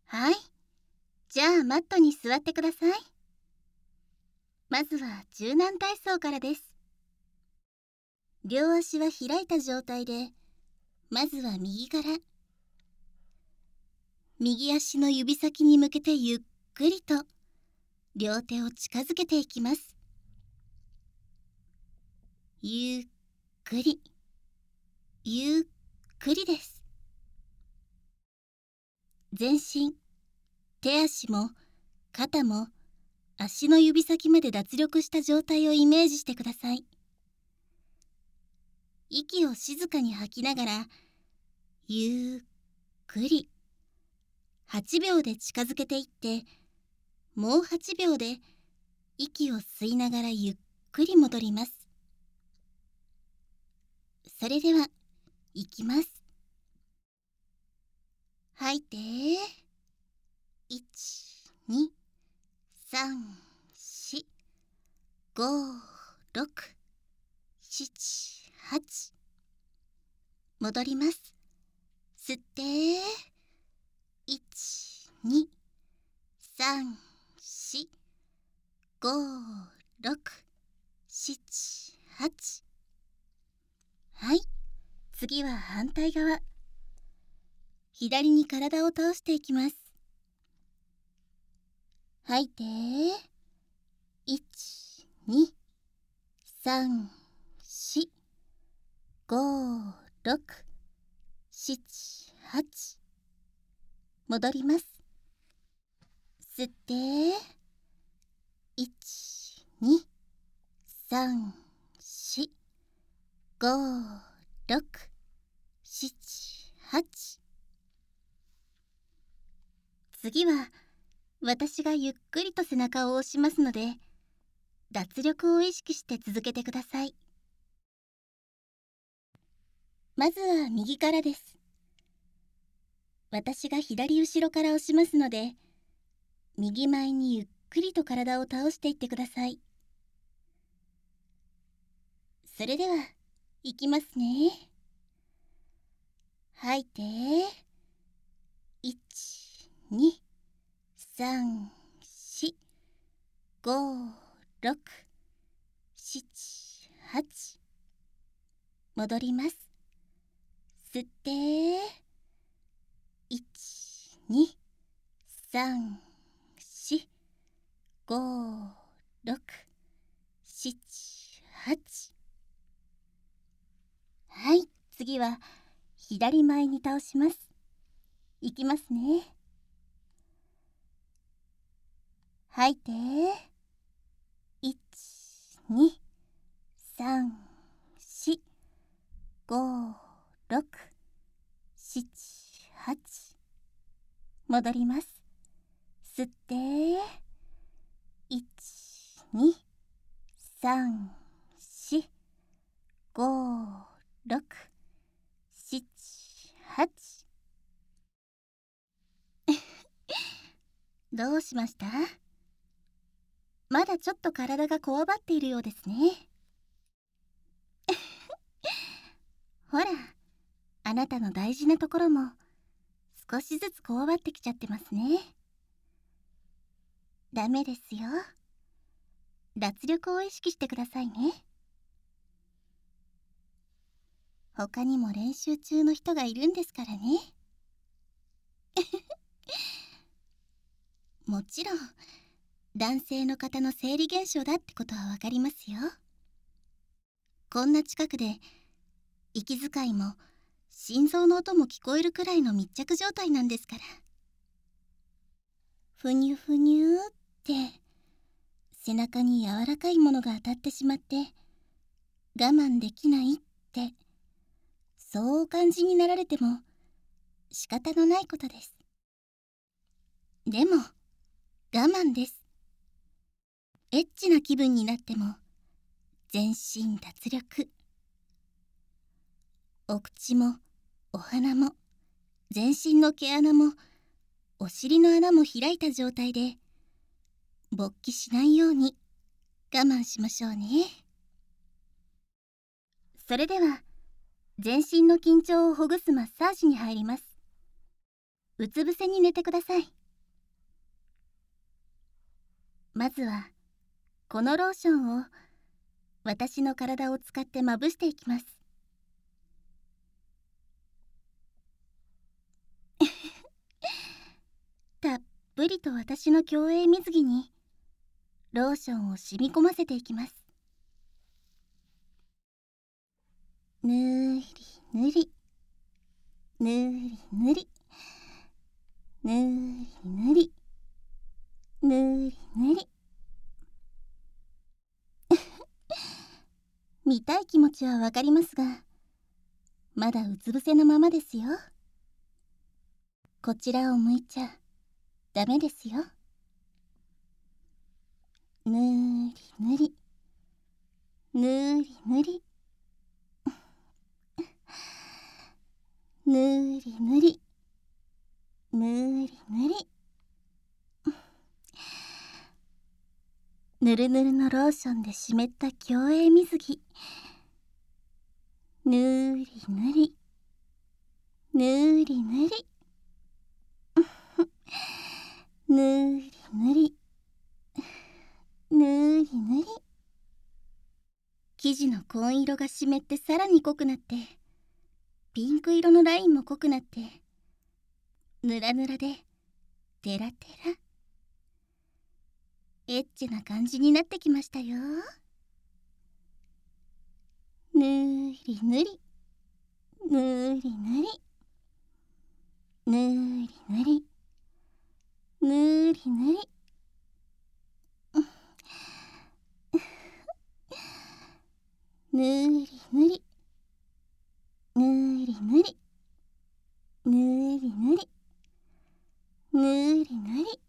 はい。じゃあマットに座ってください。まずは柔軟体操からです。両足は開いた状態で、まずは右から。右足の指先に向けてゆっくりと両手を近づけていきます。ゆっくり、ゆっくりです。全身、手足も肩も足の指先まで脱力した状態をイメージしてください。息を静かに吐きながら、ゆっくり8秒で近づけていって、もう8秒で息を吸いながらゆっくり戻ります。それでは、いきます。吐いて、1、2、3、4、5、6、7、8。戻ります。吸って、1、2、3、4、5、6、7、8。はい。次は反対側。左に体を倒していきます。吐いて、1、2、3、4、5、6、7、8。戻ります。吸って、1、2、3、4、5、6、7、8。次は、私がゆっくりと背中を押しますので、脱力を意識して続けてください。まずは右からです。私が左後ろから押しますので、右前にゆっくりと体を倒していってください。それでは、いきますね。吐いて、1、2、3、4、5、6、7、8。戻ります。吸って、1、2、3、4、5、6、7、8。はい、次は左前に倒します。いきますね。吐いて、1、2、3、4、5、6、7、8。戻ります。吸って、1、2、3、4、5、6、7、8。どうしました？まだちょっと体がこわばっているようですね。ほら、あなたの大事なところも少しずつこわばってきちゃってますね。ダメですよ。脱力を意識してくださいね。他にも練習中の人がいるんですからね。もちろん、男性の方の生理現象だってことはわかりますよ。こんな近くで、息遣いも心臓の音も聞こえるくらいの密着状態なんですから。ふにゅふにゅーって背中に柔らかいものが当たってしまって我慢できないって、そうお感じになられても仕方のないことです。でも我慢です。エッチな気分になっても全身脱力。お口もお鼻も全身の毛穴もお尻の穴も開いた状態で勃起しないように我慢しましょうね。それでは全身の緊張をほぐすマッサージに入ります。 うつ伏せに寝てください。まずはこのローションを私の体を使ってまぶしていきます。たっぷりと私の競泳水着にローションを染み込ませていきます。ぬりぬりぬりぬりぬりぬりぬりぬり見たい気持ちはわかりますが、まだうつ伏せのままですよ。こちらを向いちゃダメですよ。ぬりぬりぬりぬりぬりぬりぬりぬりぬるぬるのローションで湿った競泳水着。ぬりぬりぬりぬりぬりぬりぬりぬり。生地の紺色が湿ってさらに濃くなって、ピンク色のラインも濃くなって、ぬらぬらでテラテラ、エッチな感じになってきましたよ。ぬりぬりぬりぬりぬりぬりぬりぬりぬりぬりぬりぬりぬりぬりぬりぬり。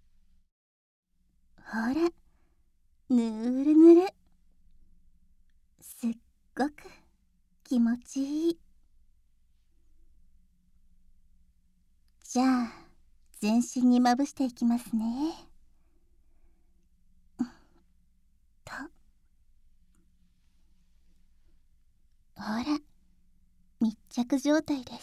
ほら、ぬるぬる、すっごく気持ちいい。じゃあ全身にまぶしていきますね。と、ほら、密着状態です。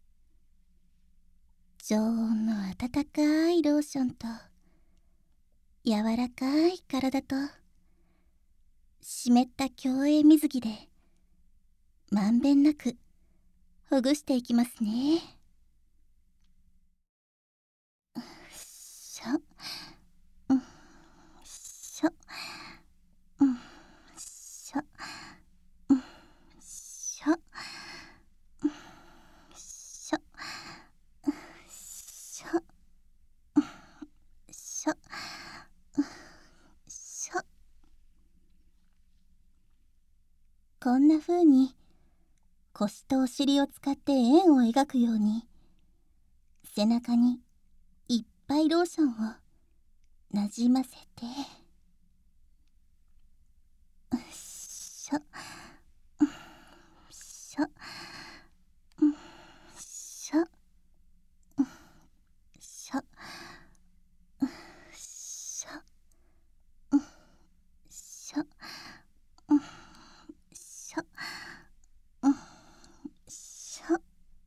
常温の温かいローションと柔らかい体と湿った競泳水着でまんべんなくほぐしていきますね。しょ、しょ、しょ、しょ、しょ、しょ、しょ、しょ。こんな風に腰とお尻を使って円を描くように背中にいっぱいローションをなじませて、しょしょしょしょしょしょしょしょ。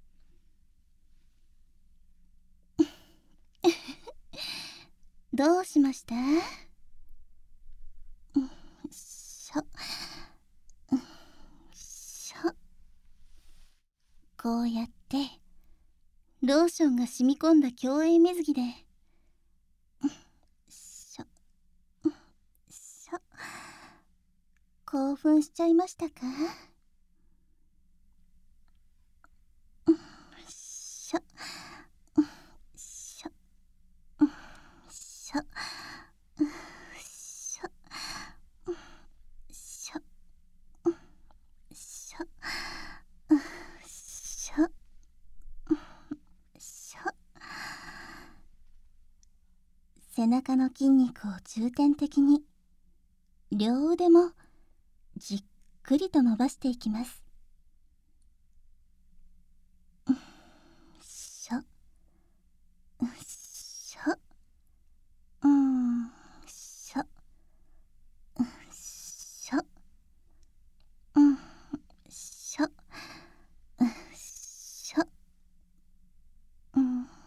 どうしました？しょしょ。こうやってローションが染み込んだ競泳水着でしょしょ。興奮しちゃいましたか？しょしょしょしょしょしょしょしょ。背中の筋肉を重点的に両腕もじっくりと伸ばしていきます。しょしょしょしょしょしょ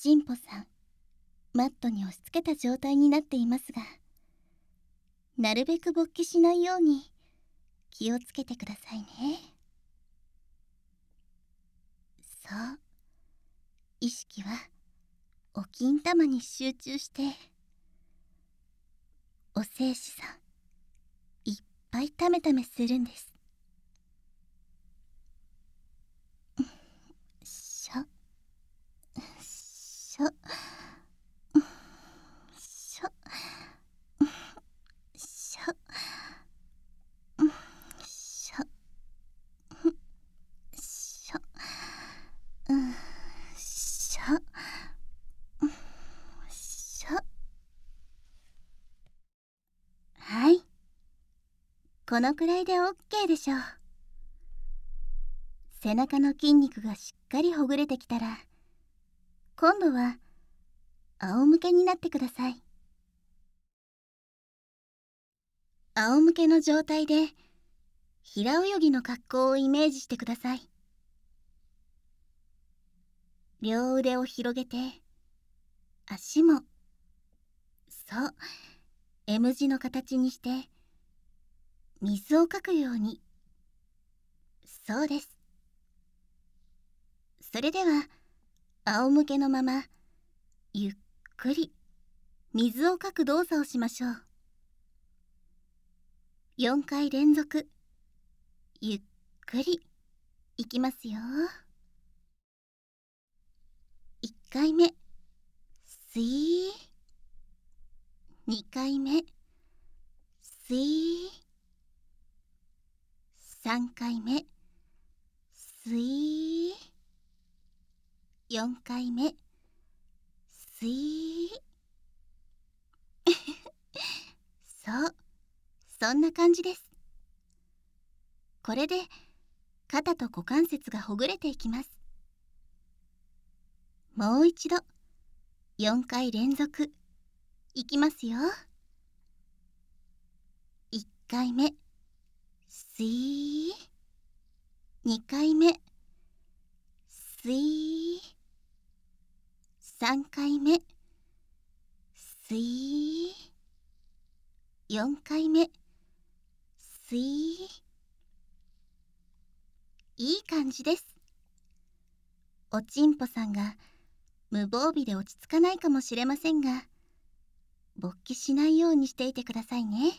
ちんぽさん、マットに押し付けた状態になっていますが、なるべく勃起しないように気をつけてくださいね。そう、意識はお金玉に集中して、お精子さんいっぱいためためするんです。しょしょしょしょしょしょしょしょ。はい、このくらいで OK でしょう。背中の筋肉がしっかりほぐれてきたら、今度は仰向けになってください。仰向けの状態で平泳ぎの格好をイメージしてください。両腕を広げて、足もそう M 字の形にして水をかくように。そうです。それでは仰向けのままゆっくり水をかく動作をしましょう。4回連続ゆっくりいきますよ。1回目スイー、2回目スイー、3回目スイー、4回目スイーそう、そんな感じです。これで肩と股関節がほぐれていきます。もう一度4回連続いきますよ。1回目スイー、2回目スイー、3回目スイー、4回目スイー。いい感じです。おちんぽさんが無防備で落ち着かないかもしれませんが、勃起しないようにしていてくださいね。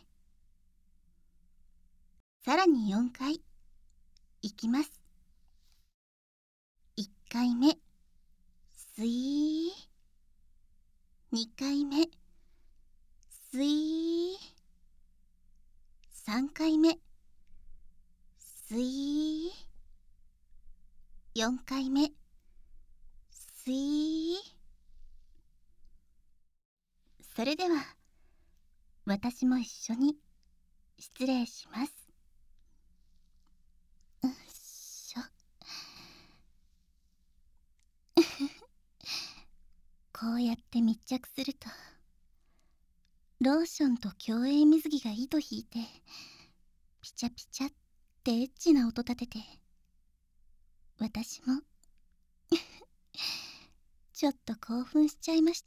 さらに4回いきます。1回目スイー、2回目スイー、3回目スイー、4回目スイー。それでは私も一緒に失礼します。うっしょこうやって密着すると、ローションと競泳水着が糸引いてピチャピチャってエッチな音立てて、私もちょっと興奮しちゃいました。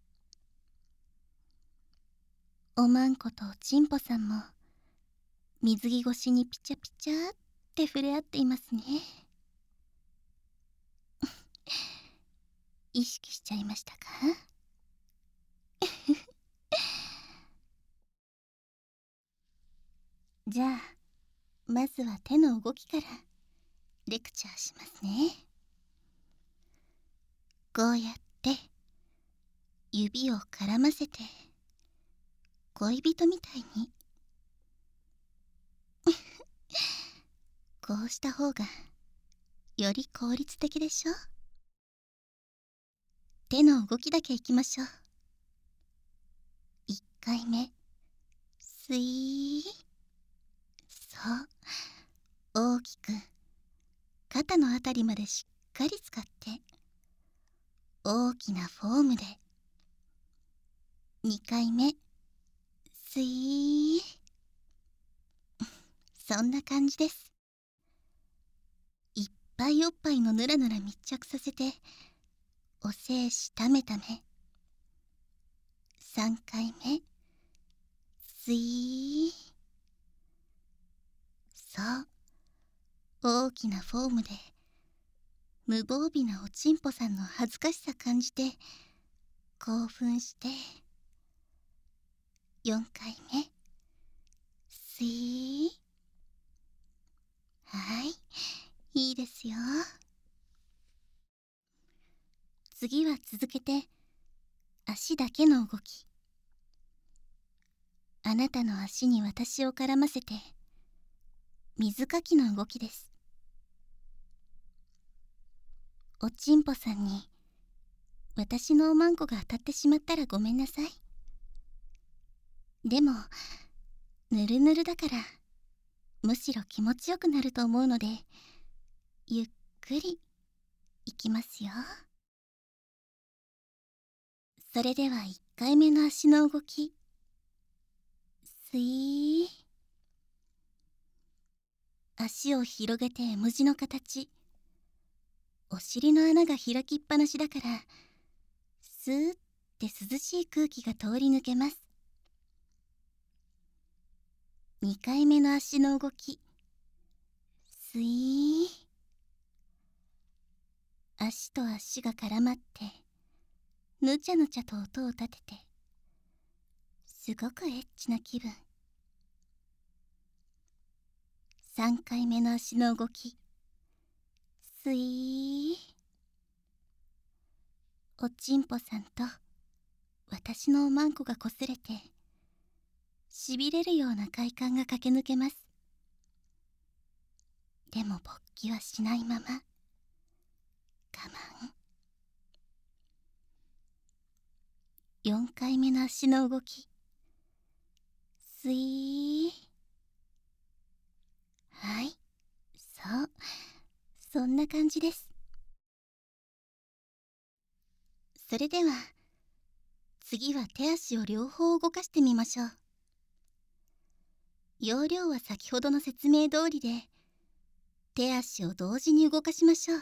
おまんことおちんぽさんも水着越しにピチャピチャって触れ合っていますね。意識しちゃいましたか？じゃあまずは手の動きからレクチャーしますね。こうやって指を絡ませて恋人みたいにこうした方がより効率的でしょ。手の動きだけいきましょう。1回目スイー、そう大きく肩のあたりまでしっかり使って大きなフォームで。2回目スイー、そんな感じです。いっぱいおっぱいのぬらぬら密着させてお精子ためため。3回目。スイー。そう、大きなフォームで無防備なおちんぽさんの恥ずかしさ感じて興奮して。4回目。スイー。はい、いいですよ。次は続けて足だけの動き。あなたの足に私を絡ませて水かきの動きです。おちんぽさんに私のおまんこが当たってしまったらごめんなさい。でもぬるぬるだからむしろ気持ちよくなると思うので、ゆっくりいきますよ。それでは1回目の足の動き。スイー。足を広げて M 字の形。お尻の穴が開きっぱなしだからスーって涼しい空気が通り抜けます。2回目の足の動き。スイー。足と足が絡まってぬちゃぬちゃと音を立ててすごくエッチな気分。3回目の足の動き。スイー。おちんぽさんと私のおまんこがこすれてしびれるような快感が駆け抜けます。でも勃起はしないまま我慢。4回目の足の動き。スイー。はい、そう、そんな感じです。それでは次は手足を両方動かしてみましょう。要領は先ほどの説明通りで手足を同時に動かしましょう。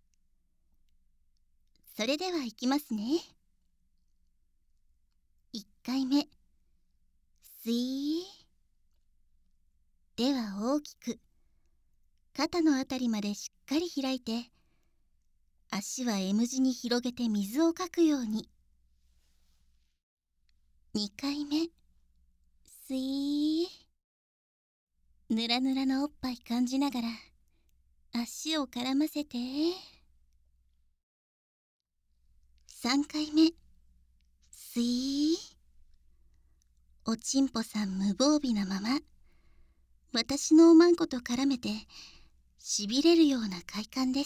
それではいきますね。1回目。スイー。では大きく肩のあたりまでしっかり開いて足は M 字に広げて水をかくように。2回目。スイー。ぬらぬらのおっぱい感じながら足を絡ませて。3回目。スイー。おちんぽさん無防備なまま私のおまんこと絡めてしびれるような快感です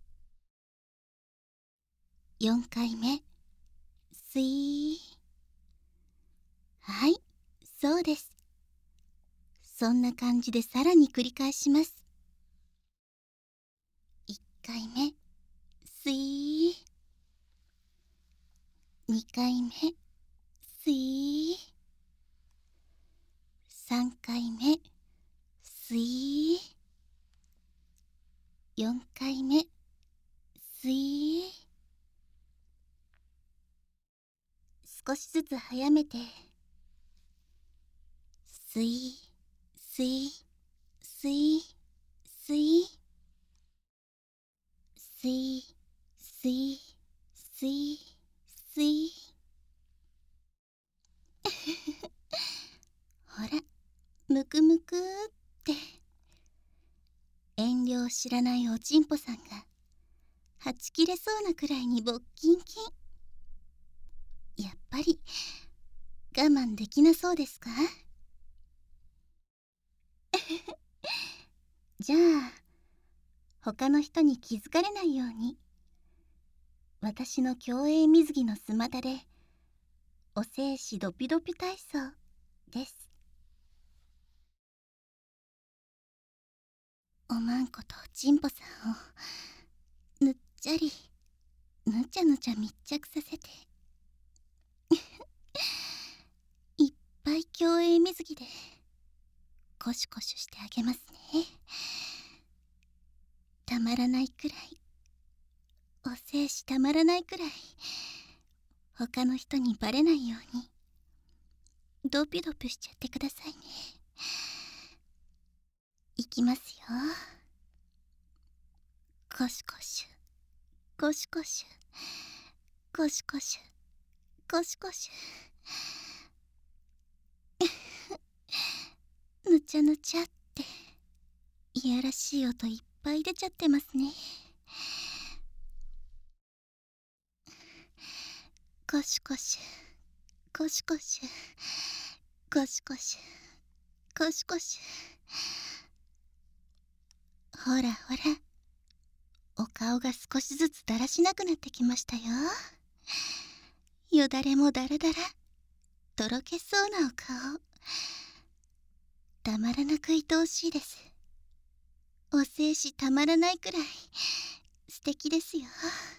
。4回目。スイー。はい、そうです。そんな感じでさらに繰り返します。1回目。スイー。2回目。スイー。3回目。スイー。4回目。スイー。少しずつ早めて。スイー、スイー、スイー、スイー。スイー、スイー、スイー、スイー。ほら、むくむくって。遠慮を知らないおちんぽさんがはち切れそうなくらいに勃キンキン。やっぱり我慢できなそうですか？じゃあ他の人に気づかれないように私の競泳水着のスマタでお精子ドピドピ体操です。おまんことおちんぽさんをぬっちゃりぬちゃぬちゃ密着させていっぱい競泳水着でコシュコシュしてあげますね。たまらないくらいお精子たまらないくらい他の人にバレないようにドピドピしちゃってくださいね。いきますよ。コシコシュコシコシュコシコシュコシコシュぬちゃぬちゃっていやらしい音いっぱい出ちゃってますね。コシコシュコシコシュコシコシュコシコシュ。ほらほら、お顔が少しずつだらしなくなってきましたよ。よだれもだらだらとろけそうなお顔、たまらなく愛おしいです。お精子たまらないくらい素敵ですよ。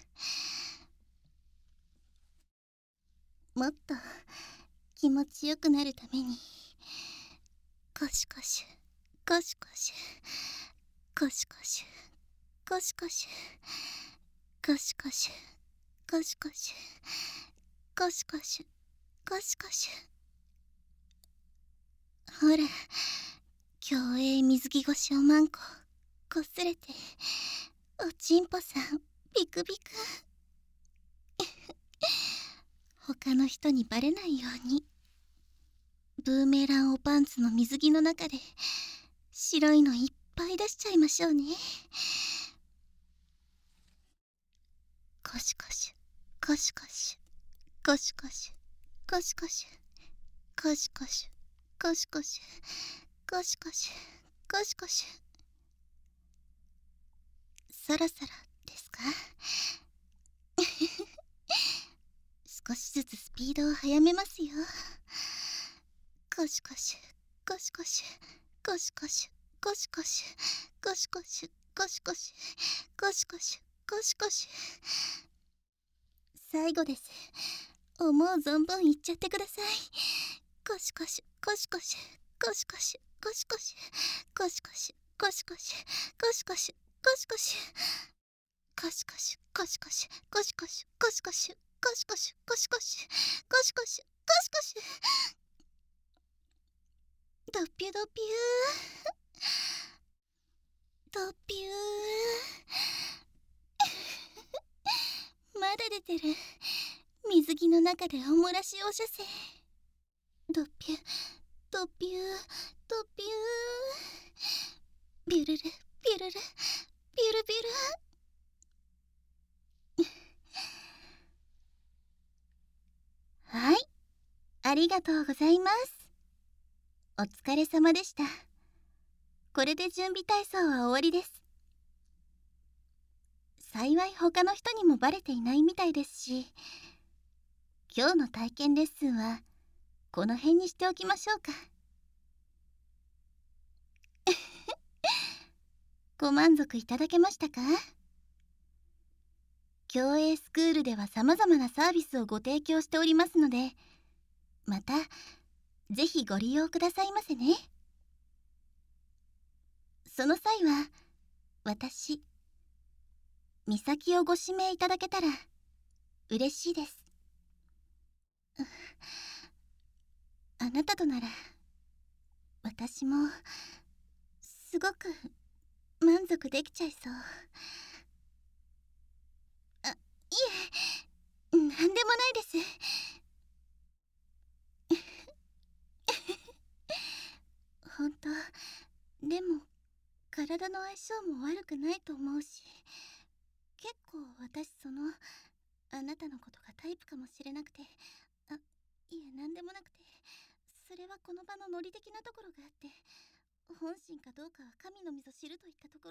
もっと気持ちよくなるためにコシコシュコシコシュコシコシュコシコシュコシコシュコシコシュコシコシュコシコシュ。ほら、競泳水着越しおまんここすれておちんぽさんビクビク。他の人にバレないようにブーメランおパンツの水着の中で白いのいっぱい出しちゃいましょうね。コシコシュコシコシュコシコシュコシコシュコシコシュコシコシュコシコシュコシコシュ。そろそろですか？少しずつスピードを速めますよ。コシコシュコシコシュコシコシュコシコシュコシコシュコシコシュコシコシュコシコシュ。最後です。思う存分言っちゃってください。コシコシュコシコシュコシコシュコシコシュコシコシュコシコシュコシコシュコシコシュコシコシュコシコシュコシコシュコシコシュコシコシュコシコシュコシコシュコシコシュ。ドピュドピュードピュー。まだ出てる。水着の中でおもらしお射精。ドピュドピュドピュー。ビュルルビュルルビュルビュル。はい、ありがとうございます。お疲れ様でした。これで準備体操は終わりです。幸い他の人にもバレていないみたいですし、今日の体験レッスンはこの辺にしておきましょうか。ご満足いただけましたか？競泳スクールでは様々なサービスをご提供しておりますので、またぜひご利用くださいませね。その際は私美咲をご指名いただけたら嬉しいです。あなたとなら私もすごく満足できちゃいそう。いえ、なんでもないです。本当、でも体の相性も悪くないと思うし、結構私あなたのことがタイプかもしれなくて、いえ、なんでもなくて、それはこの場のノリ的なところがあって、本心かどうかは神のみぞ知るといったところ